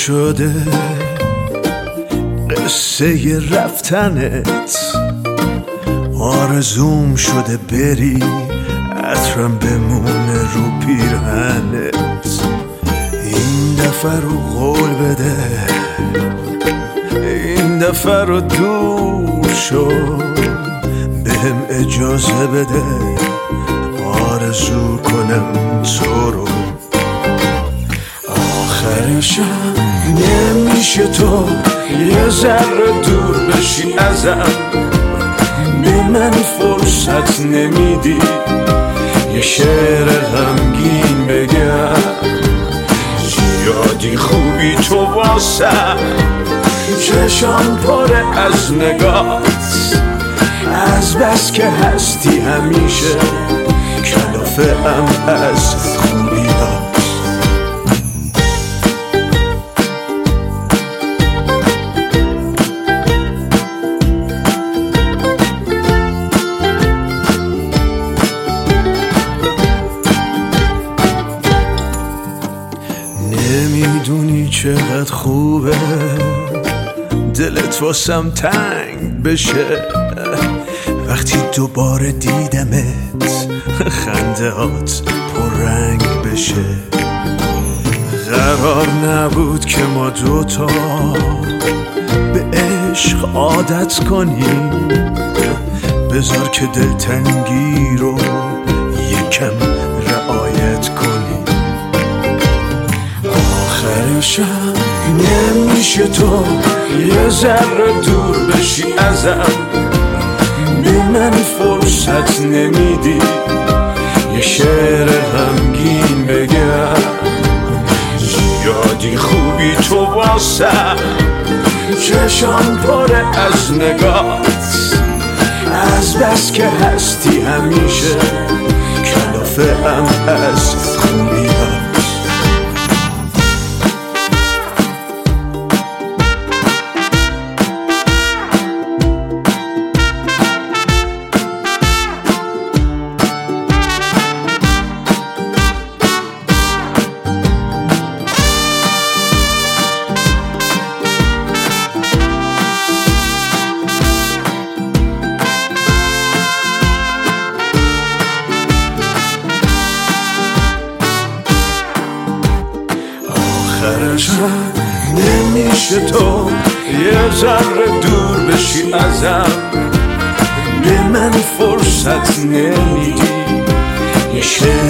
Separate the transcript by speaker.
Speaker 1: شده قصه رفتنت، آرزوم شده بری عطرم بمونه رو پیرهنت. این دفعه رو قول بده، این دفعه رو دور شو، بهم اجازه بده آرزو کنم تو رو. آخرشم نمیشه تو یه ذره دور بشی ازم، به من فرصت نمیدی یه شعر غمگین بگم. زیادی خوبی تو واسم، چشام پره از نگات، از بس که هستی همیشه کلافه ام از خوبیات. نمیدونی چقدر خوبه دلت واسم تنگ بشه، وقتی دوباره دیدمت خندهات پررنگ بشه. قرار نبود که ما دوتا به عشق عادت کنیم، بذار که دلتنگی رو یکم رعایت کنیم. آخرشم نمیشه تو یه ذره دور بشی ازم، به من فرصت نمیدی یه شعر غمگین بگم. زیادی خوبی تو واسم، چشام پره از نگات، از بس که هستی همیشه کلافه ام از خوبیات. نمیشه تو یه ذره دور بشی ازم، به من فرصت نمیدی یه شعر